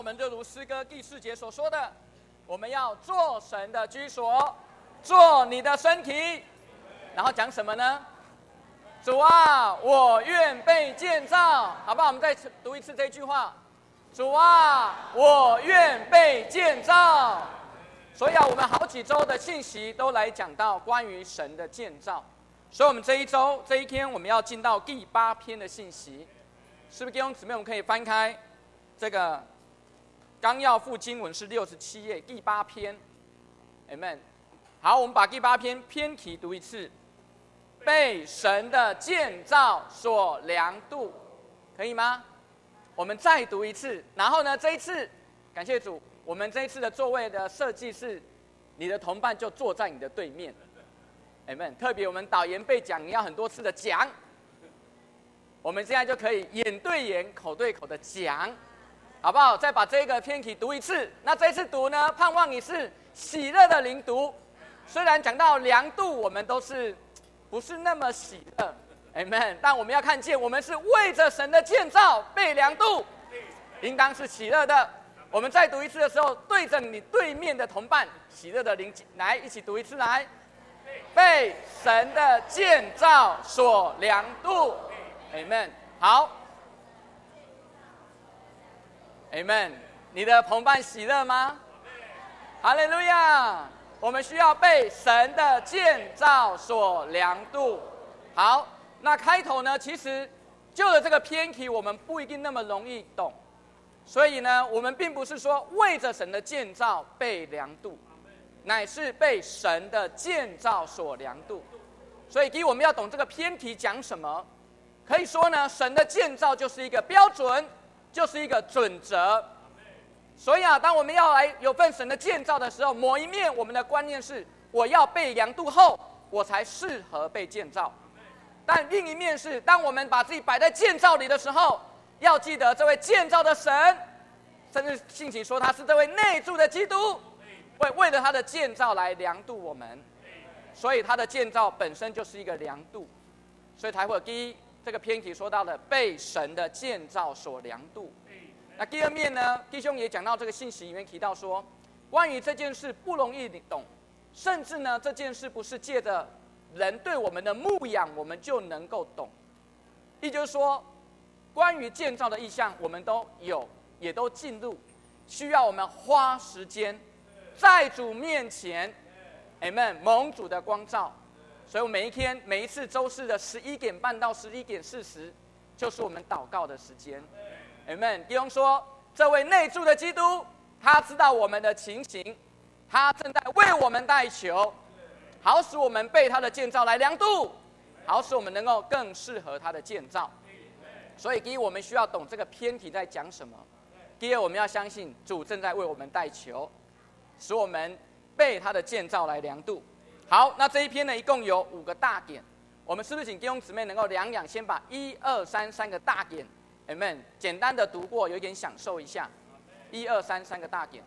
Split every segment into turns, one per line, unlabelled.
我们就如诗歌第4节所说的，我们要做神的居所，做你的身体。然后讲什么呢？主啊，我愿被建造，好不好？我们再读一次这句话。主啊，我愿被建造。所以我们好几周的信息都来讲到关于神的建造。所以我们这一天，我们要进到第8篇的信息。是不是弟兄姊妹，我们可以翻开这个纲要附经文是67页第8篇 ，Amen。好，我们把第8篇篇题读一次，被神的建造所量度，可以吗？我们再读一次，然后呢，这一次感谢主，我们这一次的座位的设计是，你的同伴就坐在你的对面 ，Amen。特别我们导言被讲，你要很多次的讲。我们现在就可以眼对眼、口对口的讲，好不好？再把这个篇题读一次。那这次读呢，盼望你是喜乐的灵读。虽然讲到量度，我们都是不是那么喜乐 ，Amen。但我们要看见，我们是为着神的建造被量度，应当是喜乐的。我们再读一次的时候，对着你对面的同伴，喜乐的灵，来一起读一次，来，被神的建造所量度。Amen， 好 ，Amen。你的同伴喜乐吗？哈利路亚！我们需要被神的建造所量度。好，那开头呢，其实就的这个篇题，我们不一定那么容易懂，所以呢，我们并不是说为着神的建造被量度，乃是被神的建造所量度。所以第一，我们要懂这个篇题讲什么。可以说呢，神的建造就是一个标准，就是一个准则。所以当我们要来有份神的建造的时候，某一面我们的观念是，我要被量度后，我才适合被建造。但另一面是，当我们把自己摆在建造里的时候，要记得这位建造的神，甚至信息说他是这位内住的基督，为了他的建造来量度我们。所以他的建造本身就是一个量度，所以才会有第一。这个篇题说到的被神的建造所量度。那第二面呢，弟兄也讲到这个信息里面提到说，关于这件事不容易懂，甚至呢这件事不是借着人对我们的牧养我们就能够懂。也就是说，关于建造的意象我们都有，也都进入，需要我们花时间在主面前 ，Amen， 蒙主的光照。所以我每一天每一次周四的11点半到11点40，就是我们祷告的时间。Amen。弟兄说，这位内住的基督，他知道我们的情形，他正在为我们代求，好使我们被他的建造来量度，好使我们能够更适合他的建造。所以第一，我们需要懂这个篇题在讲什么；第二，我们要相信主正在为我们代求，使我们被他的建造来量度。好，那这一篇呢，一共有5个大点，我们是不是请弟兄姊妹能够两先把1、2、3个大点 ，Amen， 简单的读过，有一点享受一下，1、2、3个大点。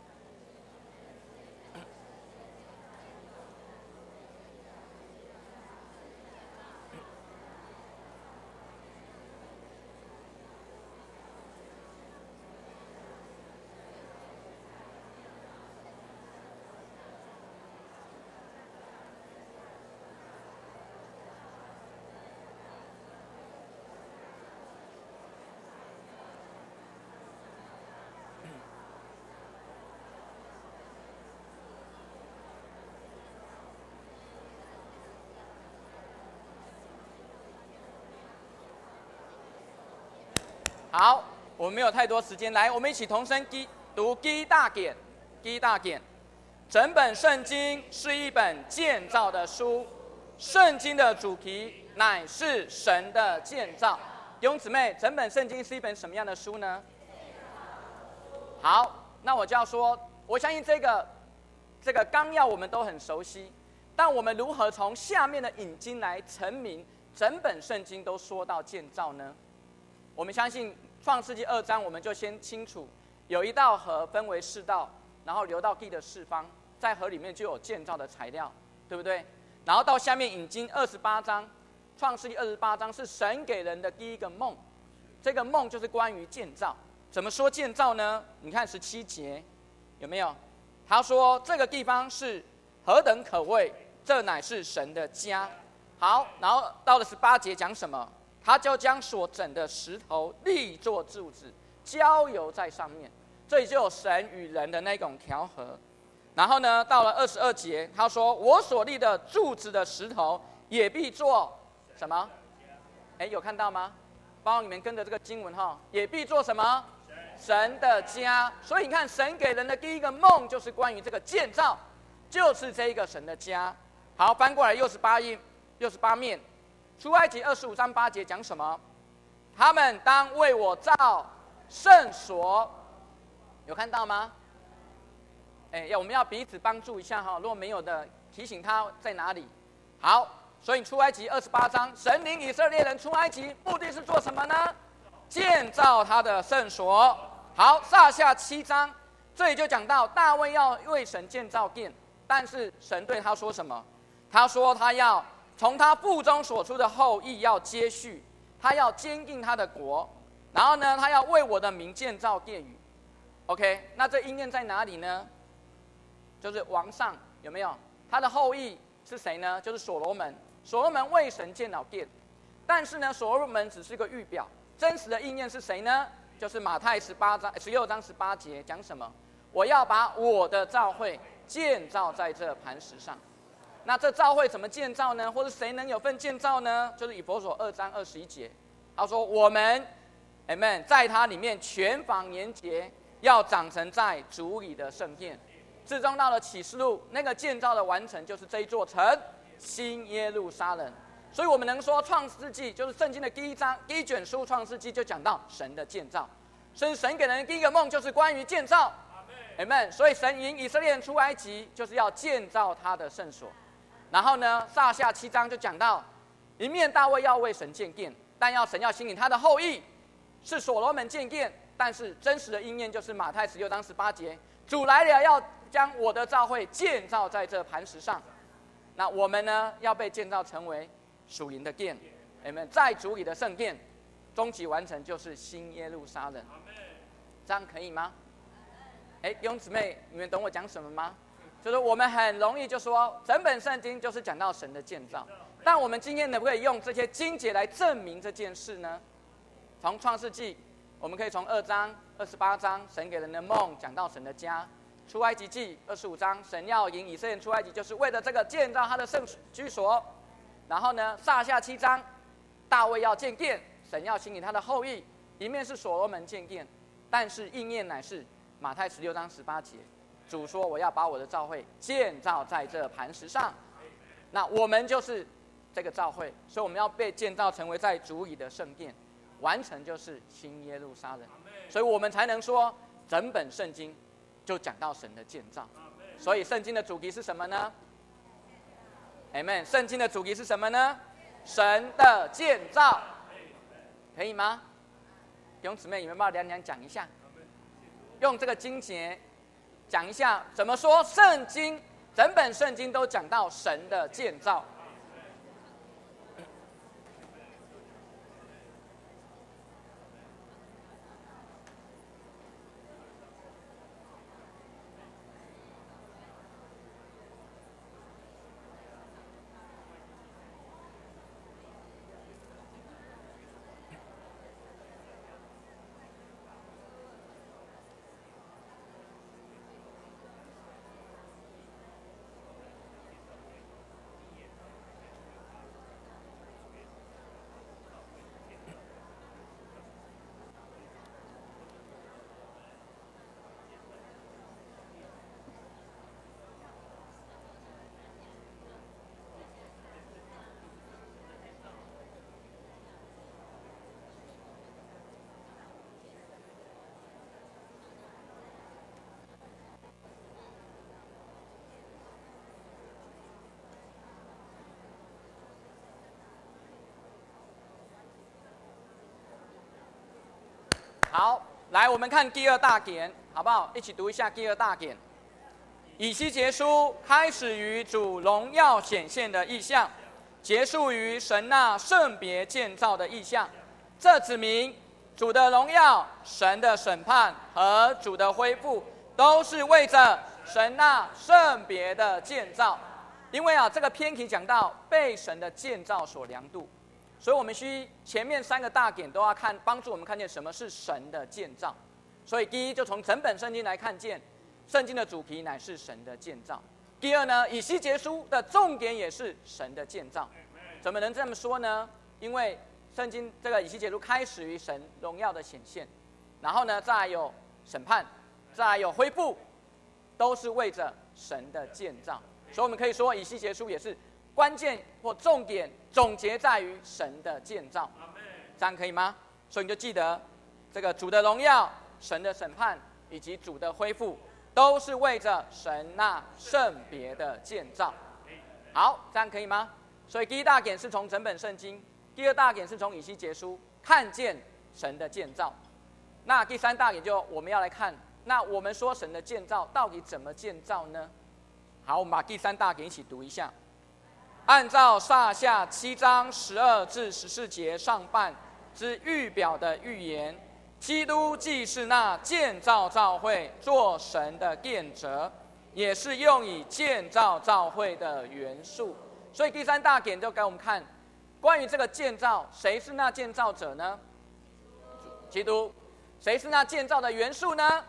好，我们没有太多时间，来，我们一起同声读第一大点。第一大点，整本圣经是一本建造的书，圣经的主题乃是神的建造。弟兄姊妹，整本圣经是一本什么样的书呢？好，那我就要说，我相信这个纲要我们都很熟悉，但我们如何从下面的引经来陈明整本圣经都说到建造呢？我们相信创世纪2章，我们就先清楚，有一道河分为4道，然后流到地的4方，在河里面就有建造的材料，对不对？然后到下面引经28章，创世纪28章是神给人的第一个梦，这个梦就是关于建造。 怎么说建造呢？你看17节有没有？他说这个地方是何等可畏，这乃是神的家。好，然后到了18节讲什么？他就将所整的石头立作柱子，浇油在上面。这里就有神与人的那种调和。然后呢，到了22节，他说：“我所立的柱子的石头，也必做什么？”哎，有看到吗？帮我你们跟着这个经文哈，也必做什么？神的家。所以你看，神给人的第一个梦就是关于这个建造，就是这一个神的家。好，翻过来68面，出埃及25章8节讲什么？他们当为我造圣所，有看到吗？我们要彼此帮助一下哈，如果没有的，提醒他在哪里。好，所以出埃及28章，神领以色列人出埃及，目的是做什么呢？建造他的圣所。好，撒下7章，这里就讲到大卫要为神建造殿，但是神对他说什么？他说他要从他腹中所出的后裔要接续，他要坚定他的国，然后呢，他要为我的名建造殿宇。OK， 那这应验在哪里呢？就是王上有没有？他的后裔是谁呢？就是所罗门。所罗门为神建造殿，但是呢，所罗门只是个预表，真实的应验是谁呢？就是马太16章18节讲什么？我要把我的教会建造在这磐石上。那这教会怎么建造呢？或者谁能有份建造呢？就是以弗所2章21节，他说我们 ，Amen， 在他里面全房连结，要长成在主里的圣殿。至终到了启示录，那个建造的完成就是这一座城新耶路撒冷。所以我们能说创世纪就是圣经的第一卷书，创世纪就讲到神的建造。所以神给人的第一个梦就是关于建造 ，Amen。所以神引以色列人出埃及，就是要建造他的圣所。然后呢，撒下7章就讲到，一面大卫要为神建殿，但神要兴起他的后裔，是所罗门建殿。但是真实的应验就是马太16章18节，主来了，要将我的教会建造在这磐石上。那我们呢，要被建造成为属灵的殿，在主里的圣殿，终极完成就是新耶路撒冷。这样可以吗？弟兄姊妹，你们懂我讲什么吗？就是我们很容易就说，整本圣经就是讲到神的建造，但我们今天能不可以用这些经节来证明这件事呢？从创世纪，我们可以从2章、28章，神给人的梦讲到神的家；出埃及记25章，神要引以色列人出埃及，就是为了这个建造他的圣居所。然后呢，撒下7章，大卫要建殿，神要兴起他的后裔，一面是所罗门建殿，但是应验乃是马太16章18节。主说：“我要把我的教会建造在这磐石上。”那我们就是这个教会，所以我们要被建造成为在主里的圣殿，完成就是新耶路撒冷。所以我们才能说，整本圣经就讲到神的建造。所以圣经的主题是什么呢 ？Amen。圣经的主题是什么呢？神的建造，可以吗？弟兄姊妹，你们帮我两讲一下，用这个经节。讲一下怎么说圣经，整本圣经都讲到神的建造。好，来我们看第2大点，好不好？一起读一下第2大点。以西结书开始于主荣耀显现的意象，结束于神那圣别建造的意象。这指明主的荣耀、神的审判和主的恢复，都是为着神那圣别的建造。因为这个篇题讲到被神的建造所量度，所以我们前面3个大点都要看，帮助我们看见什么是神的建造。所以第一，就从整本圣经来看见，圣经的主题乃是神的建造。第二呢，以西结书的重点也是神的建造。怎么能这么说呢？因为圣经这个以西结书开始于神荣耀的显现，然后呢，再来有审判，再来有恢复，都是为着神的建造。所以我们可以说，以西结书也是关键或重点总结在于神的建造。这样可以吗？所以你就记得，这个主的荣耀、神的审判以及主的恢复，都是为着神那圣别的建造。好，这样可以吗？所以第一大点是从整本圣经，第二大点是从以西结书看见神的建造。那第三大点就我们要来看，那我们说神的建造到底怎么建造呢？好，我们把第三大点一起读一下。按照撒下7章12至14节上半之预表的预言，基督既是那建造教会做神的殿者，也是用以建造教会的元素。所以第三大点就给我们看，关于这个建造，谁是那建造者呢？基督。谁是那建造的元素呢？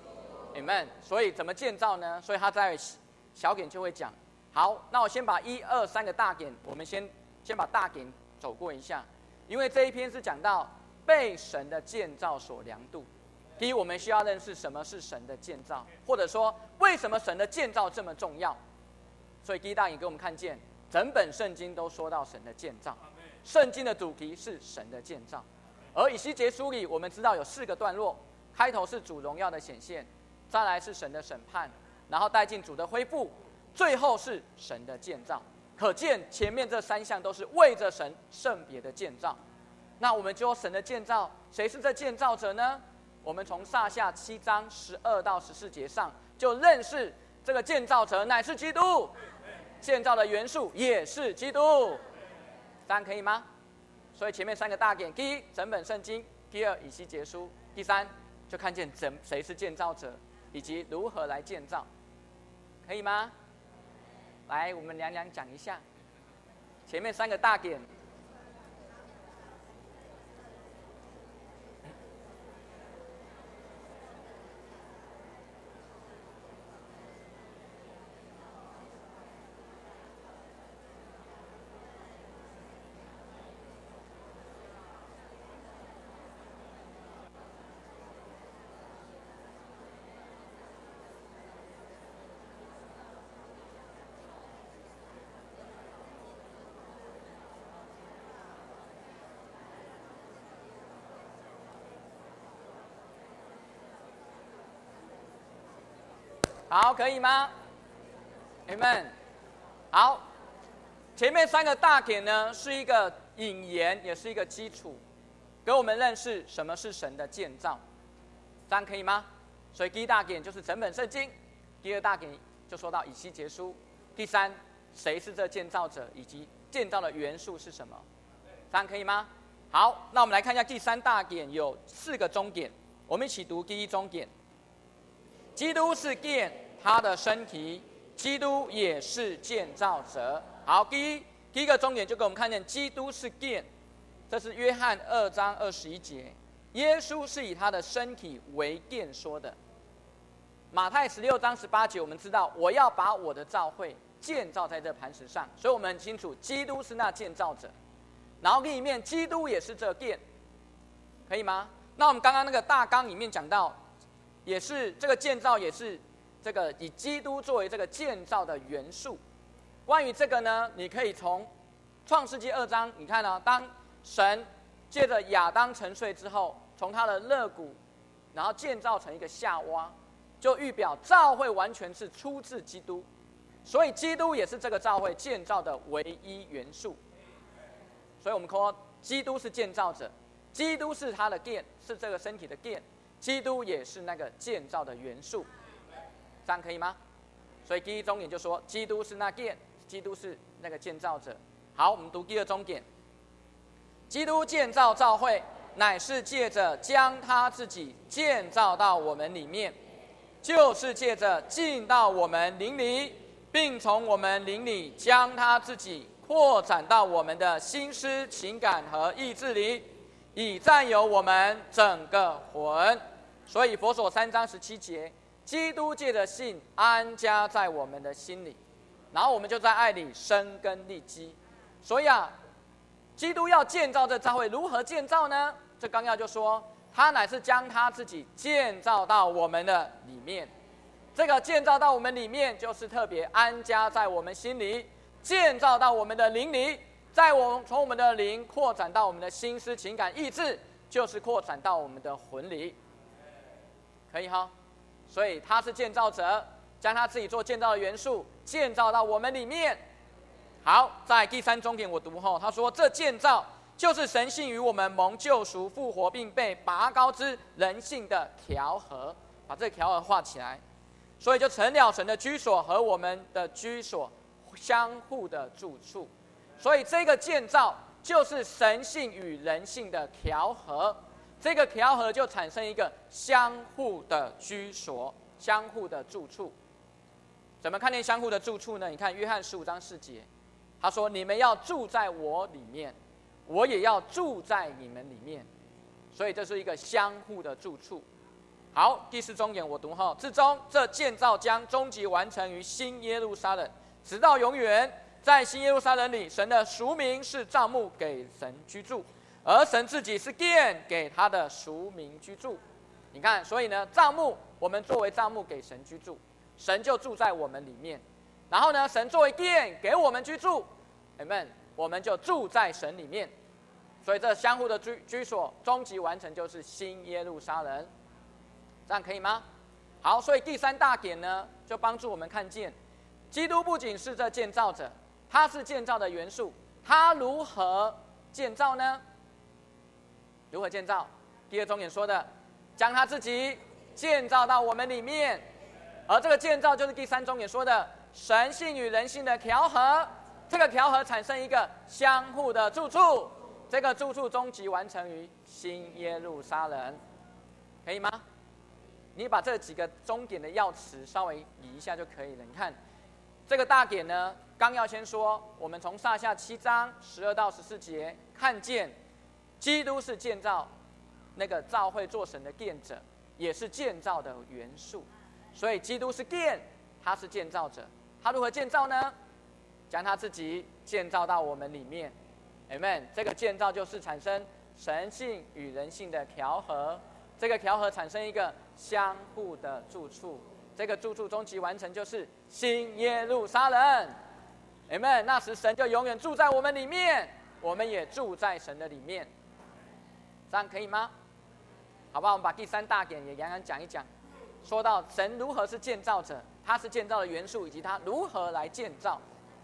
Amen。 所以怎么建造呢？所以他在小点就会讲。好，那我先把1、2、3个大点，我们先把大点走过一下，因为这一篇是讲到被神的建造所量度。第一，我们需要认识什么是神的建造，或者说为什么神的建造这么重要。所以第一大点给我们看见，整本圣经都说到神的建造，圣经的主题是神的建造。而以西结书里，我们知道有4个段落，开头是主荣耀的显现，再来是神的审判，然后带进主的恢复，最后是神的建造。可见前面这3项都是为着神圣别的建造。那我们就说神的建造，谁是这建造者呢？我们从撒下7章12到14节上就认识这个建造者乃是基督，建造的元素也是基督。这样可以吗？所以前面3个大点，第一，整本圣经；第二，以西结书；第三，就看见谁是建造者，以及如何来建造，可以吗？来，我们两讲一下前面3个大点。好，可以吗 ？Amen。好，前面3个大点呢，是一个引言，也是一个基础，给我们认识什么是神的建造。这样可以吗？所以第一大点就是整本圣经，第二大点就说到以西结书，第三，谁是这建造者，以及建造的元素是什么。这样可以吗？好，那我们来看一下第3大点，有4个终点，我们一起读第一终点。基督是殿，他的身体，基督也是建造者。好，第一个重点就给我们看见，基督是殿，这是约翰2章21节，耶稣是以他的身体为殿说的。马太16章18节，我们知道我要把我的教会建造在这磐石上，所以我们很清楚，基督是那建造者。然后另一面，基督也是这殿，可以吗？那我们刚刚那个大纲里面讲到，也是这个建造，也是这个以基督作为这个建造的元素。关于这个呢，你可以从创世纪2章，你看啊，当神借着亚当沉睡之后，从他的肋骨，然后建造成一个夏娃，就预表教会完全是出自基督，所以基督也是这个教会建造的唯一元素。所以我们说，基督是建造者，基督是他的殿，是这个身体的殿。基督也是那个建造的元素，这样可以吗？所以第一终点就说，基督是那殿，基督是那个建造者。好，我们读第二终点，基督建造教会， 乃是借着将他自己建造到我们里面，就是借着进到我们灵里，并从我们灵里将他自己扩展到我们的心思、情感和意志里，以占有我们整个魂。所以佛所3章17节，基督借着信安家在我们的心里，然后我们就在爱里生根立基。所以基督要建造这教会，如何建造呢？这纲要就说，他乃是将他自己建造到我们的里面。这个建造到我们里面，就是特别安家在我们心里，建造到我们的灵里，从我们的灵扩展到我们的心思、情感、意志，就是扩展到我们的魂里。可以哈？所以他是建造者，将他自己做建造的元素建造到我们里面。好，在第3重点我读后，他说这建造就是神性与我们蒙救赎、复活并被拔高之人性的调和，把这个调和画起来，所以就成了神的居所和我们的居所相互的住处。所以这个建造就是神性与人性的调和，这个调和就产生一个相互的居所、相互的住处。怎么看见相互的住处呢？你看约翰15章4节，他说：“你们要住在我里面，我也要住在你们里面。”所以这是一个相互的住处。好，第4重点我读后，至终这建造将终极完成于新耶路撒冷，直到永远。在新耶路撒冷里，神的赎民是帐幕给神居住，而神自己是殿给他的赎民居住。你看，所以呢，帐幕我们作为帐幕给神居住，神就住在我们里面。然后呢，神作为殿给我们居住，我们就住在神里面。所以这相互的居所，终极完成就是新耶路撒冷。这样可以吗？好，所以第3大点呢，就帮助我们看见，基督不仅是这建造者，他是建造的元素。他如何建造呢？如何建造？第2重点说的，将他自己建造到我们里面，而这个建造就是第3重点说的神性与人性的调和。这个调和产生一个相互的住处，这个住处终极完成于新耶路撒冷，可以吗？你把这几个终点的要词稍微理一下就可以了。你看这个大点呢，纲要先说，我们从上下7章12到14节看见，基督是建造那个造会做神的殿者，也是建造的元素。所以基督是殿，他是建造者。他如何建造呢？将他自己建造到我们里面。Amen。这个建造就是产生神性与人性的调和，这个调和产生一个相互的住处，这个住处终极完成就是新耶路撒冷。Amen。那时神就永远住在我们里面，我们也住在神的里面。这样可以吗？好吧，我们把第3大点也洋洋讲一讲，说到神如何是建造者，他是建造的元素，以及他如何来建造。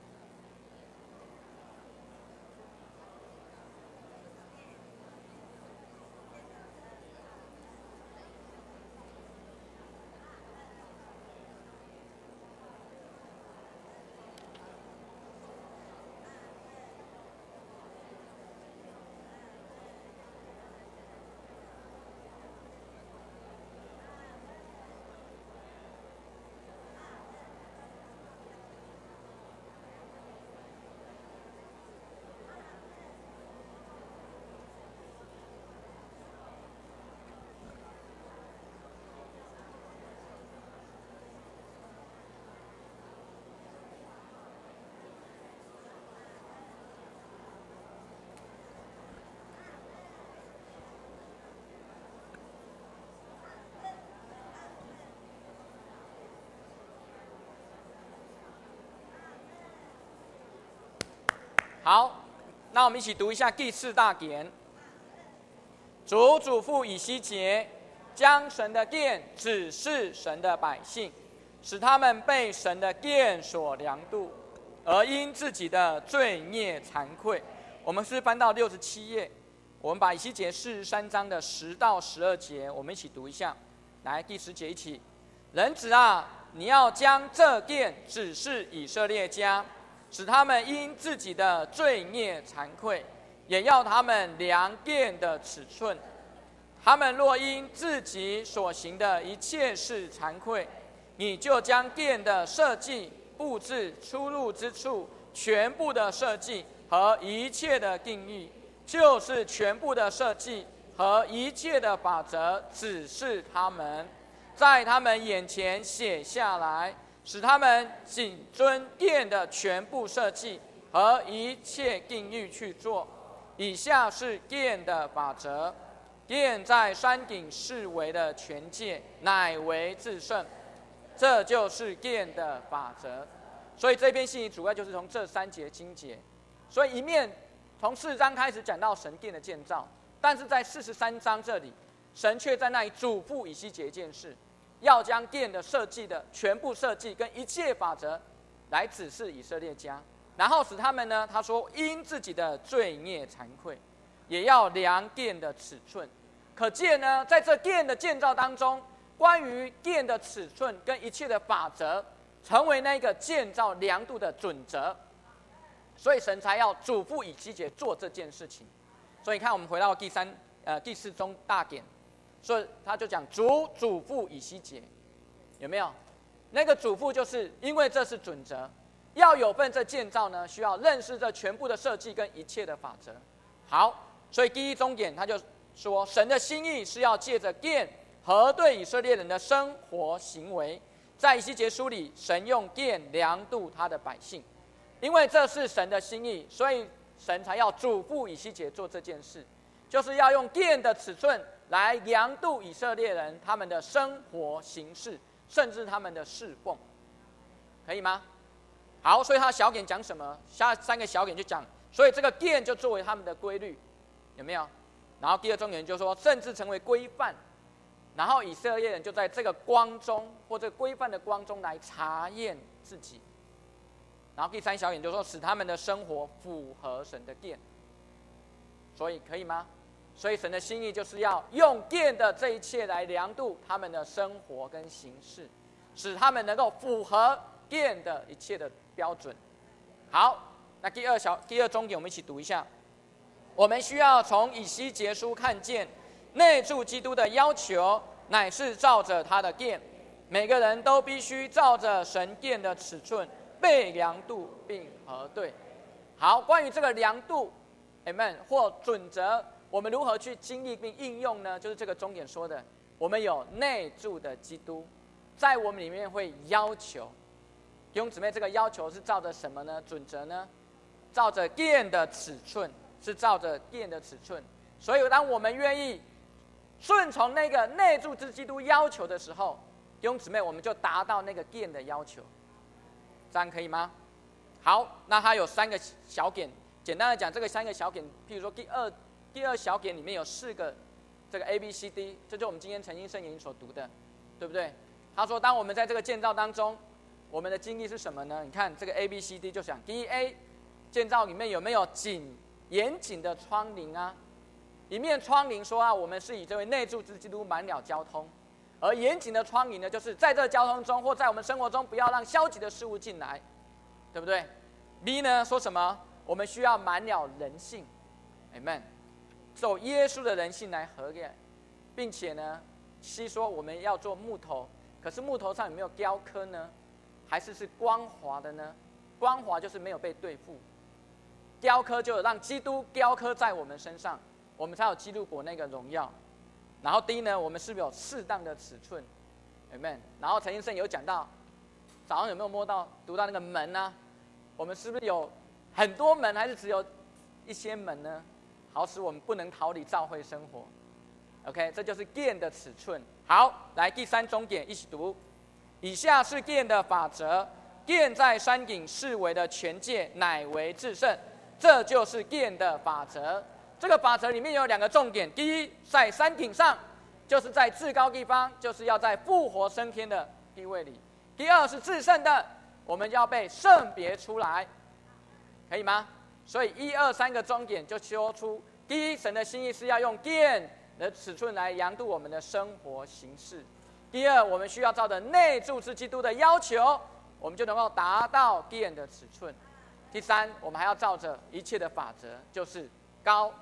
好，那我们一起读一下第4大点。主嘱咐以西结，将神的殿指示神的百姓，使他们被神的殿所量度，而因自己的罪孽惭愧。我们是翻到67页，我们把以西结43章的10到12节，我们一起读一下。来，第10节一起。人子啊，你要将这殿指示以色列家，使他们因自己的罪孽惭愧，也要他们量殿的尺寸， 他们若因自己所行的一切事惭愧，你就将殿的设计、布置、出入之处全部的设计和一切的定义，就是全部的设计和一切的法则，指示他们，在他们眼前写下来，使他们谨遵殿的全部设计和一切定义去做。以下是殿的法则。殿在山顶四围的全界，乃为至圣，这就是殿的法则。所以这篇信息主要就是从这3节经节，所以一面从4章开始讲到神殿的建造，但是在43章这里，神却在那里嘱咐以西结一件事，要将殿的设计的全部设计跟一切法则来指示以色列家，然后使他们呢，他说因自己的罪孽惭愧，也要量殿的尺寸。可见呢，在这殿的建造当中，关于殿的尺寸跟一切的法则，成为那个建造量度的准则，所以神才要嘱咐以西结做这件事情。所以你看，我们回到第4中大典，所以他就讲主嘱咐以西结，有没有？那个嘱咐就是因为这是准则，要有份这建造呢，需要认识这全部的设计跟一切的法则。好，所以第1中典他就说，神的心意是要借着殿核对以色列人的生活行为。在以西结书里，神用殿量度他的百姓，因为这是神的心意，所以神才要嘱咐以西结做这件事，就是要用殿的尺寸来量度以色列人他们的生活形式，甚至他们的侍奉，可以吗？好，所以他小点讲什么？下3个小点就讲，所以这个殿就作为他们的规律，有没有？然后第2重点就说，甚至成为规范，然后以色列人就在这个光中或这个规范的光中来查验自己。然后第3小点就说，使他们的生活符合神的殿。所以可以吗？所以神的心意就是要用殿的这一切来量度他们的生活跟形式，使他们能够符合殿的一切的标准。好，那第2重点我们一起读一下。我们需要从以西结书看见，内住基督的要求乃是照着他的殿，每个人都必须照着神殿的尺寸被量度并核对。好，关于这个量度 ，Amen 或准则，我们如何去经历并应用呢？就是这个重点说的，我们有内住的基督，在我们里面会要求弟兄姊妹，这个要求是照着什么呢？准则呢？照着殿的尺寸。是照着殿的尺寸，所以当我们愿意顺从那个内住之基督要求的时候，弟兄姊妹，我们就达到那个殿的要求，这样可以吗？好，那它有3个小点，简单的讲，这个3个小点，譬如说第二小点里面有4个这个 ABCD， 这就是我们今天诚心圣言所读的，对不对？他说，当我们在这个建造当中，我们的经历是什么呢？你看这个 ABCD 就讲，第一 A， 建造里面有没有严谨的窗棂啊？一面窗棂说啊，我们是以这位内住之基督满了交通，而严谨的窗棂呢，就是在这个交通中或在我们生活中，不要让消极的事物进来，对不对 ？B 呢说什么？我们需要满了人性 ，Amen， 走耶稣的人性来合验，并且呢，C 说我们要做木头，可是木头上有没有雕刻呢？还是光滑的呢？光滑就是没有被对付。雕刻就让基督雕刻在我们身上，我们才有基督国那个荣耀。然后第一呢，我们是不是有适当的尺寸 ，Amen。然后陈先生有讲到，早上有没有读到那个门啊？我们是不是有很多门，还是只有一些门呢？好使我们不能逃离教会生活。OK， 这就是殿的尺寸。好，来第3重点一起读。以下是殿的法则：殿在山顶四围的全界，乃为至圣。这就是殿的法则。这个法则里面有2个重点：第一，在山顶上，就是在至高地方，就是要在复活升天的地位里；第二是至圣的，我们要被圣别出来，可以吗？所以1、2、3个重点就说出：第一，神的心意是要用殿的尺寸来量度我们的生活形式；第二，我们需要照着内住之基督的要求，我们就能够达到殿的尺寸。第3，我们还要照着一切的法则，就是高、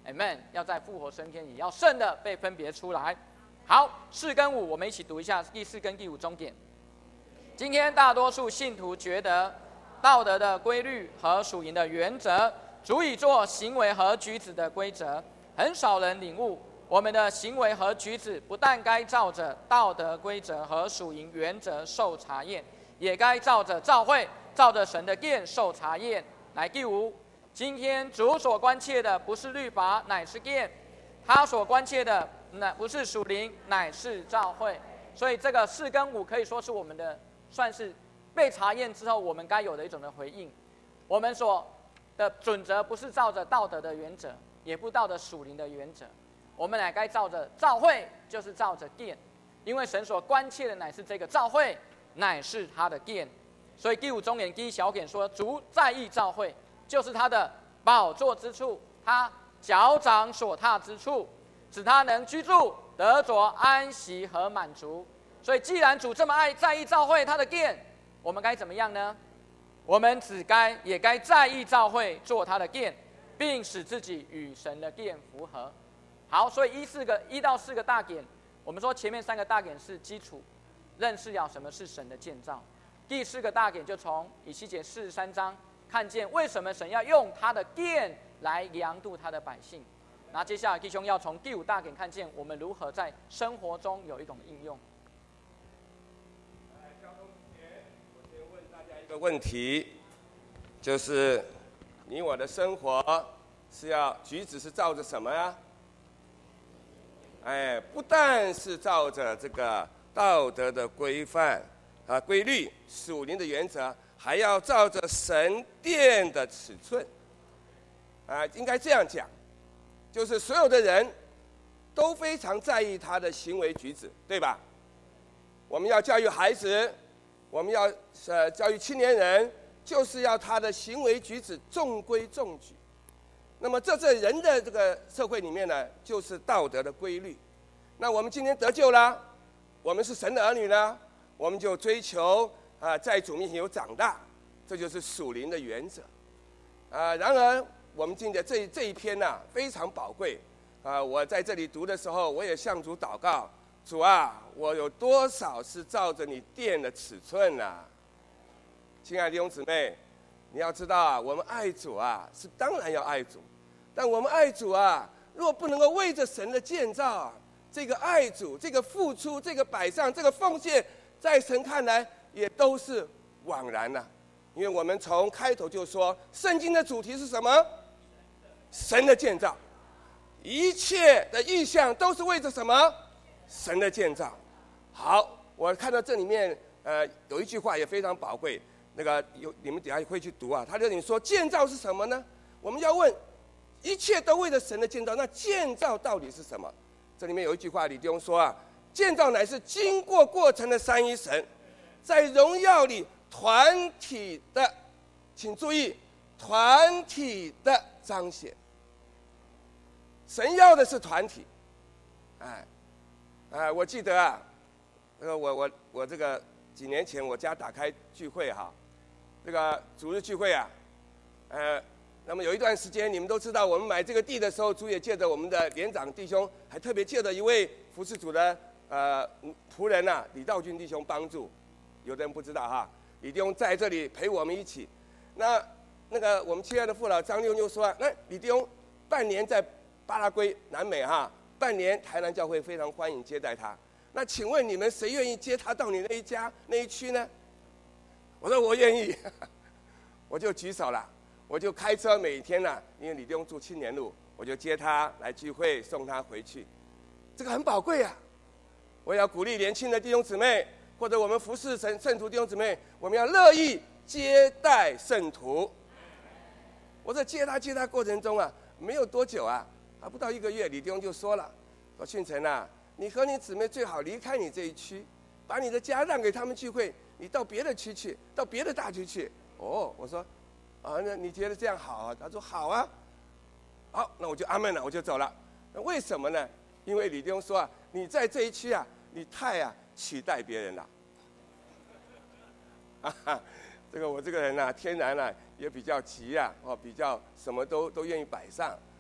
Amen。要在复活升天，也要圣的被分别出来。好，4跟5，我们一起读一下第4跟第5重点。今天大多数信徒觉得道德的规律和属灵的原则足以做行为和举止的规则，很少人领悟我们的行为和举止不但该照着道德规则和属灵原则受查验，也该照着召会、照着神的殿受查验。来，第5，今天主所关切的不是律法，乃是殿；他所关切的不是属灵，乃是召会。所以这个4跟5可以说是我们的算是被查验之后我们该有的一种的回应。我们所的准则不是照着道德的原则，也不照着属灵的原则，我们乃该照着召会，就是照着殿，因为神所关切的乃是这个召会，乃是他的殿。所以第5重点第1小点说，主在意召会，就是他的宝座之处，他脚掌所踏之处，使他能居住，得着安息和满足。所以既然主这么在意召会他的殿，我们该怎么样呢？我们也该在意召会，做他的殿，并使自己与神的殿符合。好，所以1到4个大点，我们说前面3个大点是基础，认识了什么是神的建造。第4个大点就从以西结43章看见为什么神要用他的殿来量度他的百姓。那接下来弟兄要从第5大点看见我们如何在生活中有一种应用。
交通前，我先问大家一个问题，就是你我的生活是要举止是照着什么呀？不但是照着这个道德的规范规律、属灵的原则，还要照着神殿的尺寸应该这样讲，就是所有的人都非常在意他的行为举止，对吧？我们要教育孩子，我们要教育青年人，就是要他的行为举止中规中矩。那么这在人的这个社会里面呢，就是道德的规律。那我们今天得救了，我们是神的儿女呢，我们就追求在主面前有长大，这就是属灵的原则。然而我们今天这一篇呢非常宝贵我在这里读的时候，我也向主祷告，主啊，我有多少是照着你殿的尺寸啊？亲爱的弟兄姊妹，你要知道我们爱主是当然要爱主，但我们爱主若不能够为着神的建造这个爱主、这个付出、这个摆上、这个奉献，在神看来也都是枉然因为我们从开头就说，圣经的主题是什么？神的建造，一切的意向都是为着什么？神的建造。好，我看到这里面有一句话也非常宝贵，你们等一下会去读他这里说建造是什么呢？我们要问，一切都为了神的建造，那建造到底是什么？这里面有一句话，李弟兄说建造乃是经过过程的三一神，在荣耀里团体的，请注意，团体的彰显。神要的是团体。我记得我这个几年前我家打开聚会这个主日聚会那么有一段时间，你们都知道，我们买这个地的时候，主也借着我们的连长弟兄，还特别借着一位服侍主的仆人李道军弟兄帮助。有的人不知道李弟兄在这里陪我们一起。那个我们亲爱的父老张六就说那李弟兄半年在巴拉圭南美半年台南教会非常欢迎接待他。那请问你们谁愿意接他到你那一家那一区呢？我说我愿意，我就举手了。我就开车每天因为李弟兄住青年路，我就接他来聚会，送他回去。这个很宝贵我要鼓励年轻的弟兄姊妹，或者我们服侍圣徒弟兄姊妹，我们要乐意接待圣徒。我在接他过程中没有多久不到1个月，李弟兄就说了，说训成你和你姊妹最好离开你这一区，把你的家让给他们聚会，你到别的区去，到别的大区去。我说那你觉得这样好他说好好，那我就阿们了，我就走了。那为什么呢？因为李弟兄说你在这一区你太取代别人了。这个我这个人天然也比较急比较什么都愿意摆上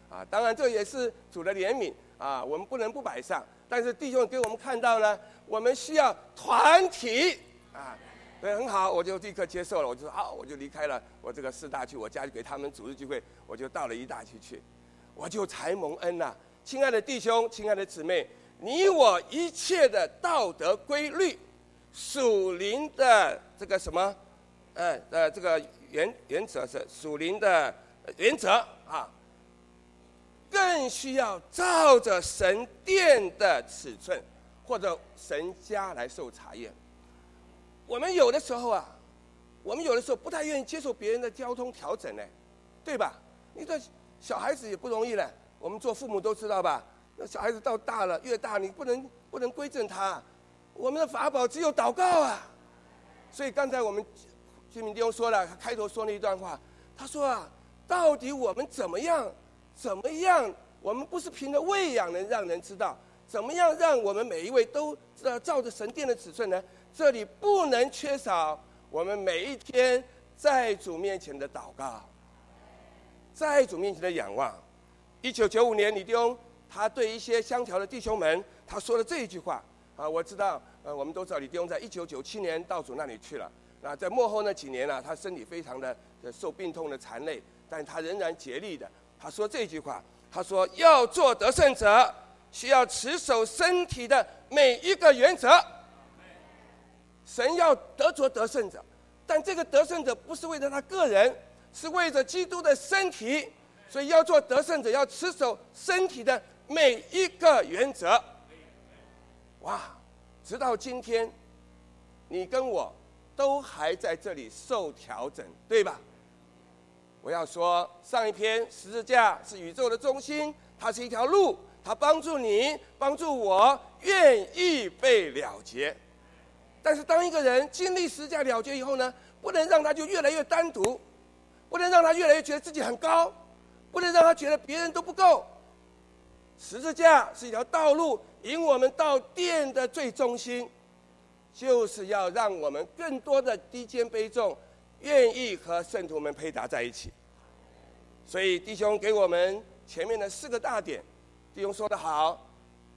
啊，当然这也是主的怜悯啊，我们不能不摆上。但是弟兄给我们看到呢，我们需要团体啊，对，很好，我就立刻接受了，我就说好，我就离开了我这个4大区，我家就给他们主日聚会，我就到了1大区去，我就才蒙恩呐。亲爱的弟兄，亲爱的姊妹，你我一切的道德规律、属灵的这个什么，这个原则是属灵的原则啊。更需要照着神殿的尺寸或者神家来受查验。我们有的时候不太愿意接受别人的交通调整呢，对吧？你这小孩子也不容易了，我们做父母都知道吧？那小孩子到大了，越大你不能规正他，我们的法宝只有祷告啊。所以刚才我们居民弟兄说了，他开头说那一段话，他说啊，到底我们怎么样？我们不是凭着喂养能让人知道，怎么样让我们每一位都照着神殿的尺寸呢？这里不能缺少我们每一天在主面前的祷告，在主面前的仰望。1995年，李弟兄他对一些香条的弟兄们，他说了这一句话啊，我知道，我们都知道李弟兄在1997年到主那里去了。那在末后那几年呢，他身体非常的受病痛的缠累，但他仍然竭力的。他说这句话，他说要做得胜者，需要持守身体的每一个原则。神要做得胜者，但这个得胜者不是为了他个人，是为着基督的身体，所以要做得胜者，要持守身体的每一个原则。哇，直到今天，你跟我都还在这里受调整，对吧？我要说，上一篇十字架是宇宙的中心，它是一条路，它帮助你，帮助我，愿意被了结。但是当一个人经历十字架了结以后呢，不能让他就越来越单独，不能让他越来越觉得自己很高，不能让他觉得别人都不够。十字架是一条道路，引我们到殿的最中心，就是要让我们更多的低肩卑重，愿意和圣徒们配搭在一起。所以弟兄给我们前面的4个大点，弟兄说得好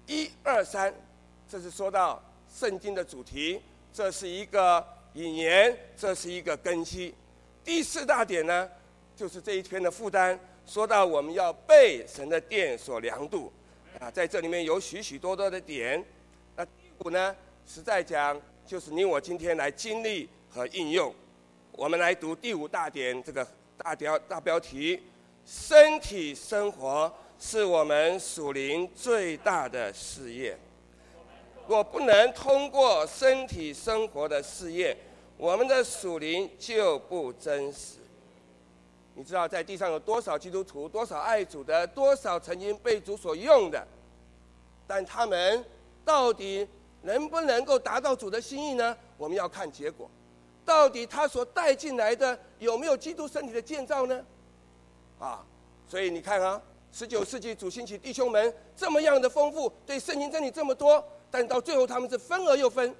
，1、2、3，这是说到圣经的主题，这是一个引言，这是一个根基。第4大点呢，就是这一篇的负担，说到我们要被神的殿所量度啊，在这里面有许许多多的点。那第5呢，实在讲就是你我今天来经历和应用。我们来读第5大点，这个大标题：身体生活是我们属灵最大的事业。若不能通过身体生活的事业，我们的属灵就不真实。你知道在地上有多少基督徒，多少爱主的，多少曾经被主所用的，但他们到底能不能够达到主的心意呢？我们要看结果。到底他所带进来的有没有基督身体的建造呢？所以你看啊，19世纪主兴起弟兄们这么样的丰富，对圣经真理这么多，但到最后他们是分而又分。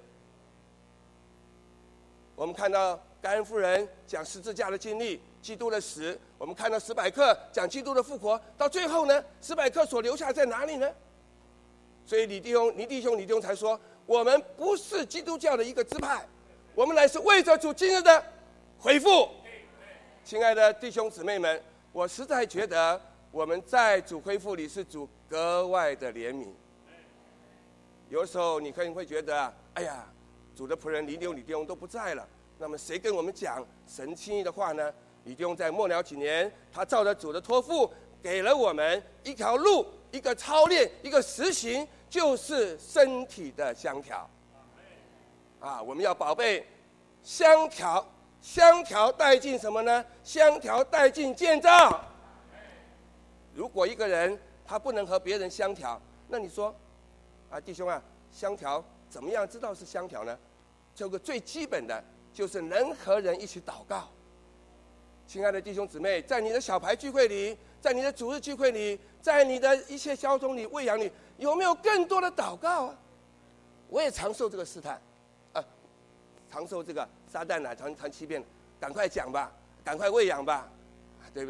我们看到盖恩夫人讲十字架的经历，基督的死；我们看到史百克讲基督的复活，到最后呢，史百克所留下在哪里呢？所以李弟兄才说，我们不是基督教的一个支派，我们乃是为着主今日的恢复。亲爱的弟兄姊妹们，我实在觉得我们在主恢复里是主格外的怜悯。有时候你可能会觉得，哎呀，主的仆人李弟兄都不在了，那么谁跟我们讲神心意的话呢？李弟兄在末了几年，他照着主的托付，给了我们一条路，一个操练，一个实行，就是身体的香条。我们要宝贝香条，香条带进什么呢？香条带进建造。如果一个人他不能和别人相调，那你说弟兄啊，相调怎么样知道是相调呢？这个最基本的就是能和人一起祷告。亲爱的弟兄姊妹，在你的小牌聚会里，在你的主日聚会里，在你的一切交通里、喂养里，有没有更多的祷告啊？我也常受这个试探，常受这个撒旦常欺骗，赶快讲吧，赶快喂养吧，对吧？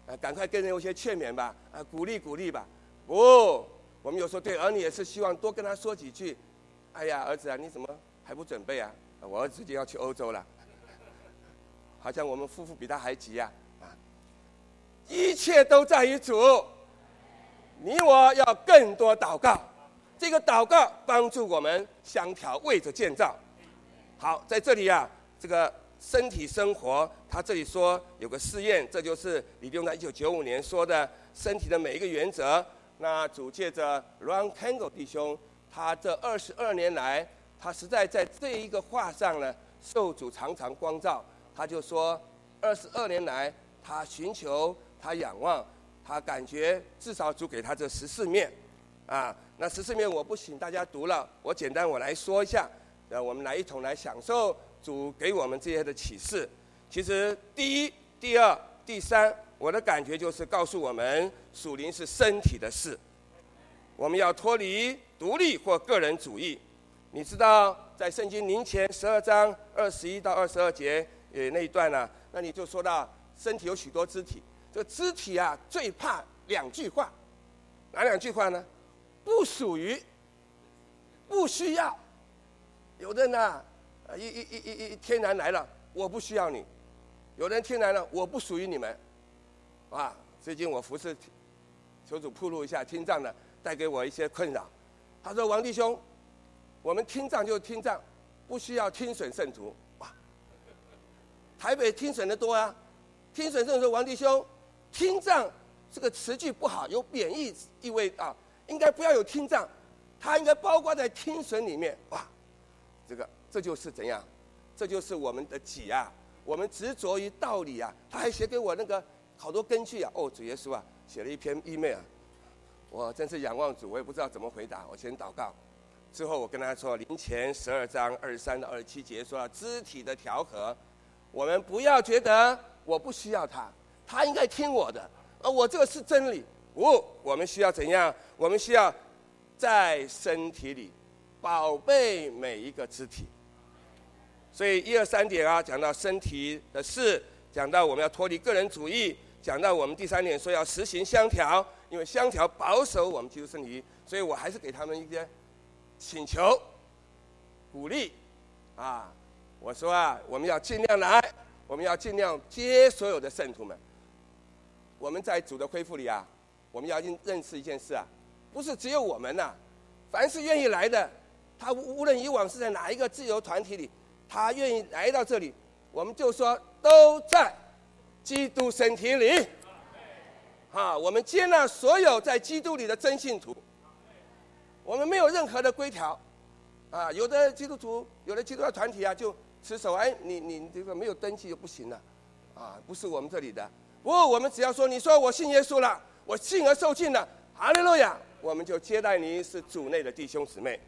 赶快跟人有些劝勉吧，鼓励鼓励吧。不，我们有时候对儿女也是希望多跟他说几句。哎呀，儿子啊，你怎么还不准备啊？我儿子就要去欧洲了，好像我们夫妇比他还急啊！一切都在于主，你我要更多祷告。这个祷告帮助我们相调，为着建造。好，在这里啊，这个身体生活，他这里说有个试验，这就是李弟兄在1995年说的身体的每一个原则。那主借着 Ron Tango 弟兄，他这22年来，他实在在这一个话上呢，受主常常光照。他就说，22年来，他寻求，他仰望，他感觉至少主给他这14面，那14面我不请大家读了，我简单来说一下，我们来一同来享受主给我们这些的启示。其实第一、第二、第三，我的感觉就是告诉我们，属灵是身体的事，我们要脱离独立或个人主义。你知道，在圣经林前12章21到22节那一段呢，那你就说到身体有许多肢体，这个肢体啊最怕2句话，哪2句话呢？不属于，不需要。有的人呢，天然来了，我不需要你；有的人天然了，我不属于你们。最近我服侍，求主铺路一下，听障的带给我一些困扰。他说：“王弟兄，我们听障就听障，不需要听损圣徒。”台北听损的多啊，听损圣徒说：“王弟兄，听障这个词句不好，有贬义意味啊。”应该不要有听障，它应该包括在听损里面。这就是怎样？这就是我们的己啊！我们执着于道理啊！他还写给我那个好多根据啊！主耶稣啊，写了一篇 email， 我真是仰望主，我也不知道怎么回答。我先祷告，之后我跟他说，林前12章23到27节说到肢体的调和，我们不要觉得我不需要他，他应该听我的，我这个是真理。我们需要怎样？我们需要在身体里宝贝每一个肢体。所以1、2、3点啊，讲到身体的事，讲到我们要脱离个人主义，讲到我们第3点说要实行相调，因为相调保守我们基督身体。所以我还是给他们一些请求、鼓励我说我们要尽量来，我们要尽量接所有的圣徒们。我们在主的恢复里我们要认识一件事不是只有我们凡是愿意来的，他无论以往是在哪一个自由团体里，他愿意来到这里，我们就说都在基督身体里。我们接纳所有在基督里的真信徒，我们没有任何的规条有的基督徒，有的基督教团体就持守你这个没有登记就不行了不是我们这里的。我们只要说，你说我信耶稣了，我信而受尽了，哈利路亚，我们就接待你是主内的弟兄姊妹。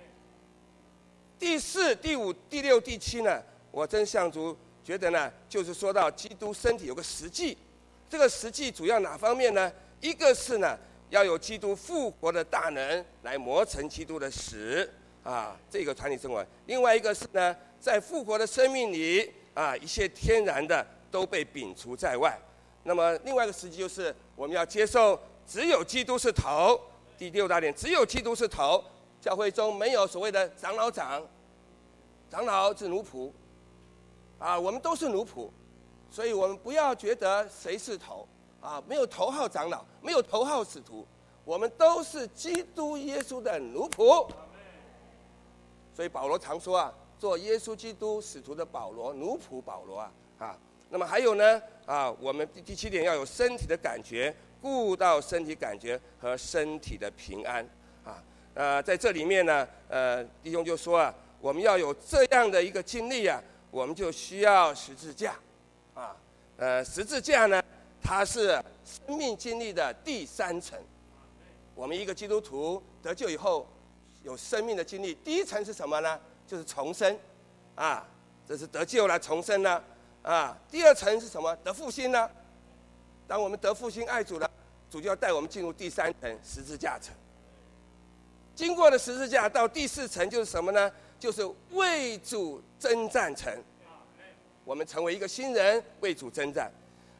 第4、第5、第6、第7呢，我真向主觉得呢，就是说到基督身体有个实际，这个实际主要哪方面呢？一个是呢，要有基督复活的大能来磨成基督的死这个团体生活；另外一个是呢，在复活的生命里一切天然的都被摒除在外。那么另外一个实际就是我们要接受只有基督是头。第6大点，只有基督是头，教会中没有所谓的长老长，长老是奴仆我们都是奴仆，所以我们不要觉得谁是头没有头号长老，没有头号使徒，我们都是基督耶稣的奴仆。所以保罗常说做耶稣基督使徒的保罗，奴仆保罗那么还有呢我们第7点要有身体的感觉，顾到身体感觉和身体的平安在这里面呢弟兄就说我们要有这样的一个经历我们就需要十字架十字架呢，它是生命经历的第3层。我们一个基督徒得救以后有生命的经历，第1层是什么呢？就是重生这是得救了，重生了第2层是什么？得复兴呢？当我们得复兴爱主了，主就要带我们进入第3层十字架层。经过了十字架到第4层就是什么呢？就是为主征战层。我们成为一个新人，为主征战。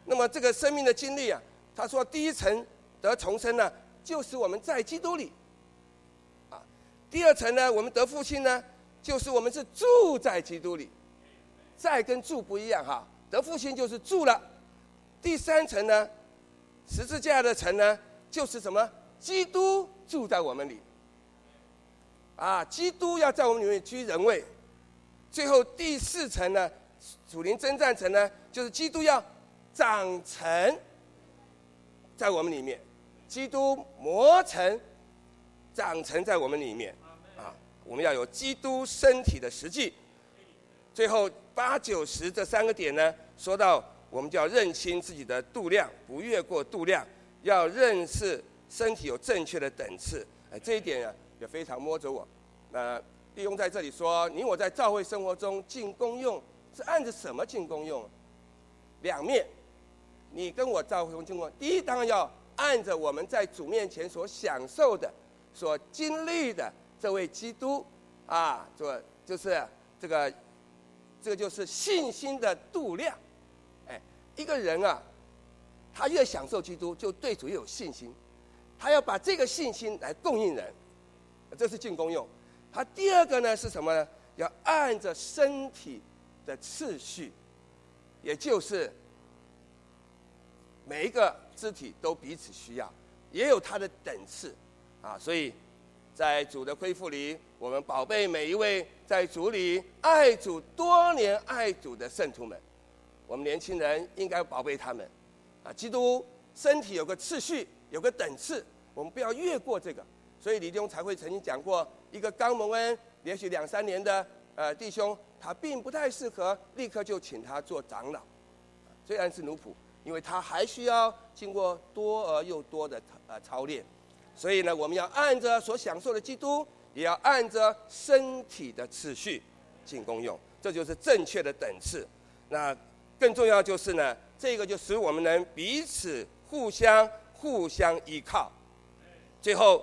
那么这个生命的经历啊，他说第一层得重生呢，就是我们在基督里。第二层呢，我们得复兴呢，就是我们是住在基督里。在跟住不一样哈，得复兴就是住了。第三层呢，十字架的层呢，就是什么？基督住在我们里。基督要在我们里面居人位。最后第四层呢，属灵征战层呢，就是基督要长成在我们里面，基督磨成长成在我们里面。我们要有基督身体的实际。最后8、9、10这3个点呢，说到我们就要认清自己的度量，不越过度量，要认识身体有正确的等次。这一点也非常摸着我。弟兄在这里说，你我在教会生活中尽功用是按着什么尽功用？两面，你跟我教会中尽功用。第一，当然要按着我们在主面前所享受的、所经历的这位基督就是这个就是信心的度量。一个人他越享受基督，就对主越有信心，他要把这个信心来供应人，这是尽功用。他第二个呢是什么呢？要按着身体的次序，也就是每一个肢体都彼此需要，也有它的等次所以在主的恢复里，我们宝贝每一位在主里爱主多年爱主的圣徒们，我们年轻人应该宝贝他们基督身体有个次序，有个等次，我们不要越过这个。所以李弟兄才会曾经讲过，一个刚蒙恩连续2、3年的弟兄，他并不太适合立刻就请他做长老，虽然是奴仆，因为他还需要经过多而又多的操练。所以呢，我们要按着所享受的基督，也要按着身体的次序尽功用，这就是正确的等次。那更重要就是呢，这个就使我们能彼此互相依靠。最后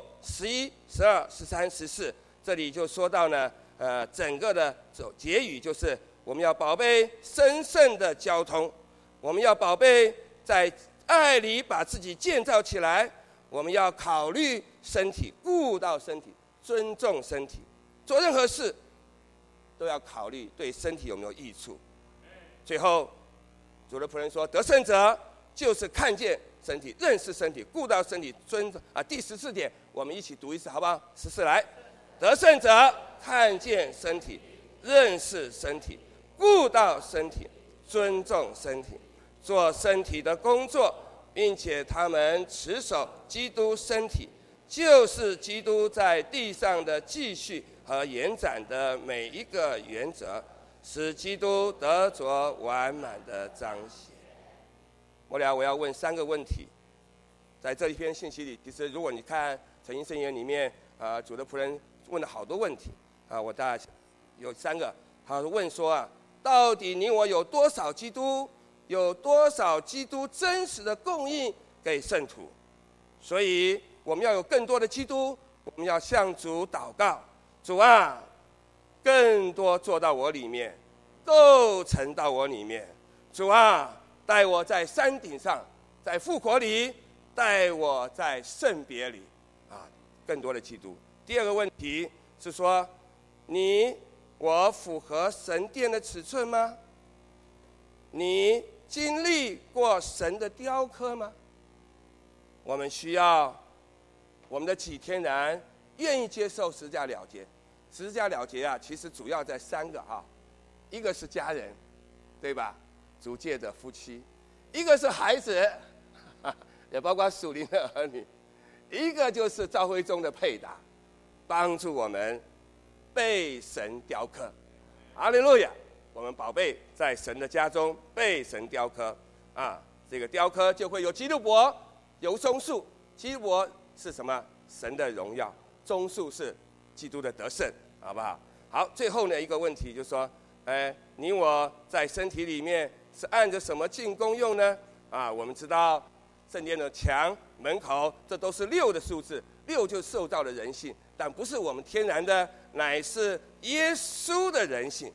11、12、13、14，这里就说到呢，整个的结语就是我们要宝贝神圣的交通，我们要宝贝在爱里把自己建造起来，我们要考虑身体，顾到身体，尊重身体，做任何事都要考虑对身体有没有益处。最后，主的仆人说，得胜者就是看见身体，认识身体，顾到身体，尊重第14点，我们一起读一次好不好？14来，得胜者看见身体，认识身体，顾到身体，尊重身体，做身体的工作，并且他们持守基督身体，就是基督在地上的继续和延展的每一个原则，使基督得着完满的彰显。末了，我要问3个问题。在这一篇信息里，其实如果你看诚心圣言里面，主的仆人问了好多问题我大概有3个。他问说到底你我有多少基督？有多少基督真实的供应给圣徒？所以我们要有更多的基督，我们要向主祷告：主啊，更多做到我里面，构成到我里面。主啊，带我在山顶上，在复活里，带我在圣别里更多的基督。第二个问题是说，你我符合神殿的尺寸吗？你经历过神的雕刻吗？我们需要我们的己天然愿意接受十字架了结。十字架了结其实主要在3个一个是家人，对吧？主借着夫妻；一个是孩子，也包括属灵的儿女；一个就是教会中的配搭，帮助我们被神雕刻。哈利路亚！我们宝贝在神的家中被神雕刻这个雕刻就会有基路伯，有棕树。基路伯是什么？神的荣耀。棕树是基督的得胜，好不好？好，最后呢一个问题就是说，你我在身体里面是按着什么进功用呢？我们知道圣殿的墙、门口，这都是6的数字，6就是受造的人性，但不是我们天然的，乃是耶稣的人性。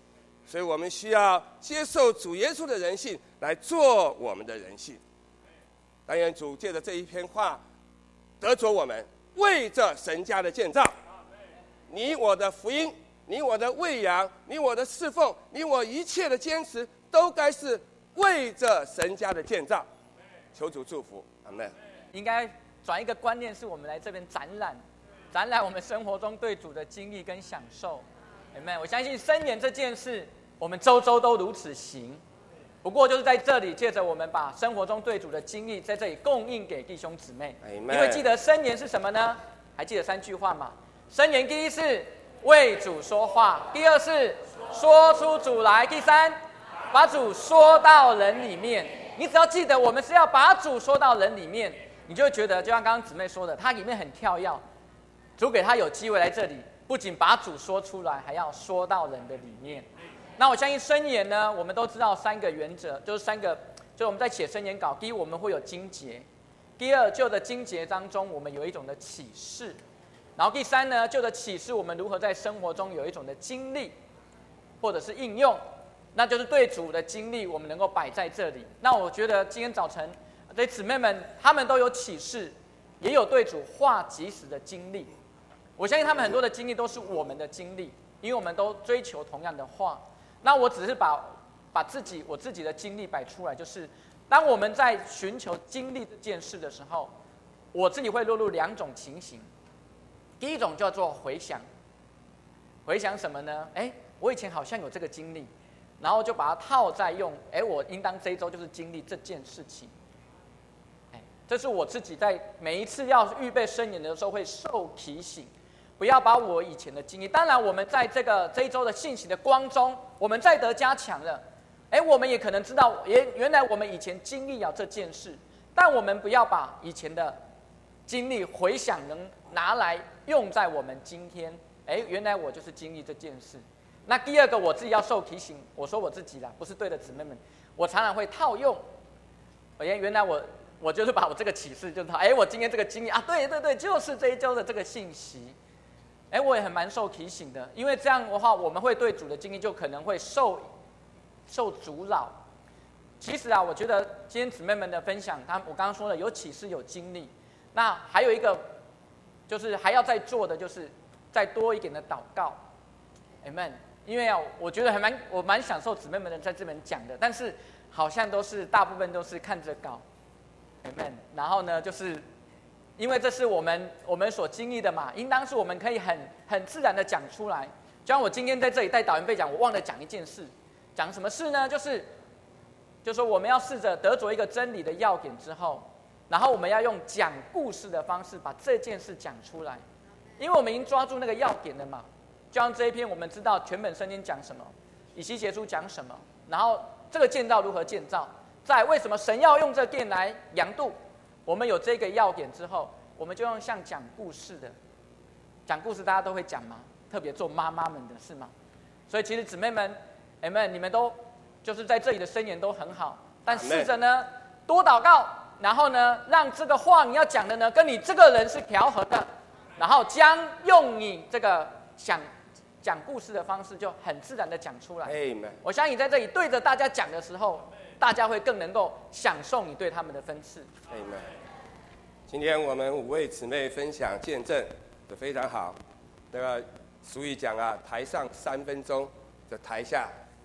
所以我们需要接受主耶稣的人性来做我们的人性。但愿主借着这一篇话得着我们，为着神家的建造，你我的福音，你我的喂养，你我的侍奉，你我一切的坚持，都该是为着神家的建造。求主祝福，阿们。
应该转一个观念，是我们来这边展览我们生活中对主的经历跟享受。Amen。我相信申言这件事，我们周周都如此行。不过就是在这里，借着我们把生活中对主的经历，在这里供应给弟兄姊妹。
Amen。
因为记得申言是什么呢？还记得3句话吗？申言第一是为主说话，第二是说出主来，第三把主说到人里面。你只要记得，我们是要把主说到人里面，你就会觉得，就像刚刚姊妹说的，它里面很跳跃。主给他有机会来这里，不仅把主说出来，还要说到人的里面。那我相信申言呢，我们都知道3个原则，就是我们在写申言稿，第一我们会有经节，第二就着经节当中我们有一种的启示，然后第三呢，就着启示我们如何在生活中有一种的经历，或者是应用，那就是对主的经历我们能够摆在这里。那我觉得今天早晨这姊妹们她们都有启示，也有对主话及时的经历。我相信他们很多的经历都是我们的经历，因为我们都追求同样的话。那我只是把我自己的经历摆出来，就是当我们在寻求经历这件事的时候，我自己会落入2种情形。第一种叫做回想，回想什么呢？我以前好像有这个经历，然后就把它套在用，我应当这一周就是经历这件事情。这是我自己在每一次要预备申言的时候会受提醒。不要把我以前的经历，当然我们在这一周的信息的光中，我们再得加强了。我们也可能知道，原来我们以前经历了这件事，但我们不要把以前的经历回想能拿来用在我们今天。原来我就是经历这件事。那第二个，我自己要受提醒，我说我自己啦，不是对着姊妹们，我常常会套用。原来我就是把我这个启示就是我今天这个经历啊，对，就是这一周的这个信息。我也很蛮受提醒的，因为这样的话，我们会对主的经历就可能会受阻扰。其实啊，我觉得今天姊妹们的分享，我刚刚说了有启示有经历，那还有一个就是还要再做的就是再多一点的祷告 ，Amen。因为我觉得我蛮享受姊妹们在这边讲的，但是好像大部分都是看着稿 ，Amen。然后呢，就是因为这是我们所经历的嘛，应当是我们可以很自然的讲出来。就像我今天在这里带导言备讲，我忘了讲一件事，讲什么事呢？就是说我们要试着得着一个真理的要点之后，然后我们要用讲故事的方式把这件事讲出来，因为我们已经抓住那个要点了嘛。就像这一篇我们知道全本圣经讲什么，以西结书讲什么，然后这个建造如何建造，再来为什么神要用这殿来量度。我们有这个要点之后，我们就用像讲故事的，讲故事大家都会讲嘛，特别做妈妈们的是吗？所以其实姊妹们，Amen，你们都就是在这里的申言都很好，但试着呢多祷告，然后呢让这个话你要讲的呢跟你这个人是调和的，然后将用你这个讲故事的方式就很自然的讲出来。
Amen。
我相信在这里对着大家讲的时候，大家会更能够享受你对他们的分赐。
Amen。今天我们5位姊妹分享见证的非常好。那个俗语讲啊，台上3分钟，这台下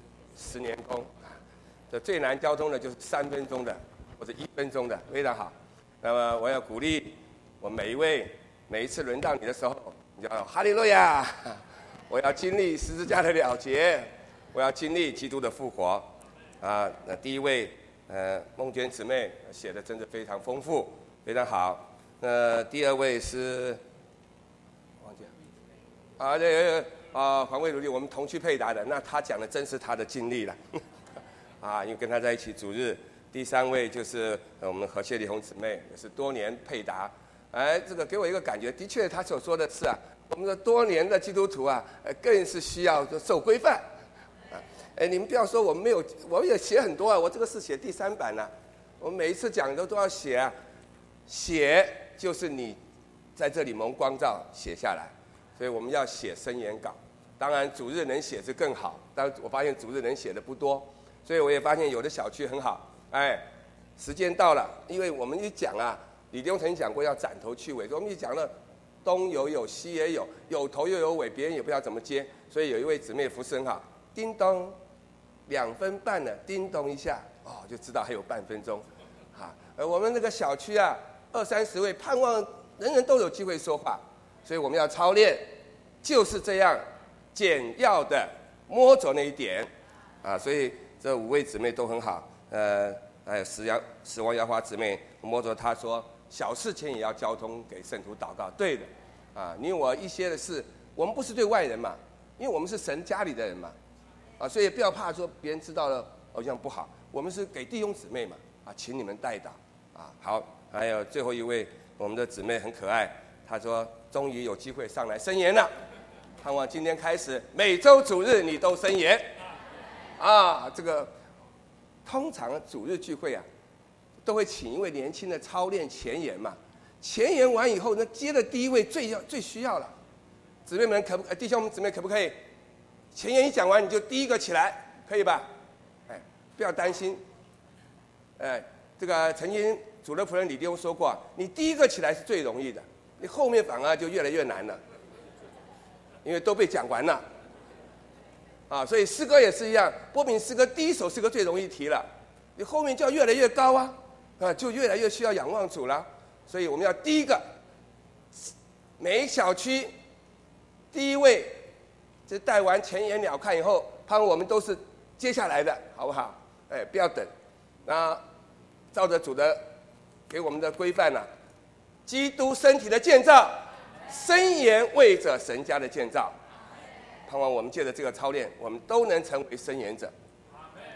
10年功。这最难交通的就是3分钟的或者1分钟的，非常好。那么我要鼓励我每一位，每一次轮到你的时候，你就要哈利路亚！我要经历十字架的了结，我要经历基督的复活。那第一位，孟娟姊妹写的真的非常丰富，非常好。第二位是忘记了，黄慧如丽，我们同去配搭的，那他讲的真是他的经历了，因为跟他在一起主日。第3位就是我们何谢丽红姊妹，也是多年配搭。这个给我一个感觉，的确他所说的是我们的多年的基督徒更是需要受规范。你们不要说我们没有，我们也写很多我这个是写第3版了。我们每一次讲都要写写就是你在这里蒙光照写下来，所以我们要写申言稿。 当然主日能写是更好，但我发现主日能写的不多，所以我也发现有的小区很好。时间到了，因为我们一讲啊，李弟兄曾经讲过要斩头去尾，我们一讲了东有西也有，有头又有尾，别人也不知道怎么接，所以有一位姊妹服侍很好，叮咚，2分半了，叮咚一下，就知道还有半分钟。我们那个小区啊，20-30位，盼望人人都有机会说话，所以我们要操练，就是这样简要的摸着那一点，所以这5位姊妹都很好，还有死亡摇花姊妹摸着她说，小事情也要交通给圣徒祷告，对的，你我一些的事，我们不是对外人嘛，因为我们是神家里的人嘛，所以不要怕说别人知道了好像不好，我们是给弟兄姊妹嘛，请你们代祷，好，还有最后一位我们的姊妹很可爱，她说终于有机会上来申言了，盼望今天开始每周主日你都申言，这个通常主日聚会都会请一位年轻的操练前言嘛，前言完以后呢，接着第一位最需要了，姊妹们弟兄姊妹可不可以？前言一讲完你就第一个起来，可以吧？不要担心，这个曾经主的仆人李弟兄说过，你第一个起来是最容易的，你后面反而就越来越难了，因为都被讲完了。所以诗歌也是一样，播品诗歌第一首诗歌最容易提了，你后面就要越来越高就越来越需要仰望主了。所以我们要第一个，每小区第一位，就带完前言鸟看以后，盼望我们都是接下来的，好不好？不要等。那照着主的给我们的规范基督身体的建造，申言为着神家的建造。盼望我们借着这个操练，我们都能成为申言者。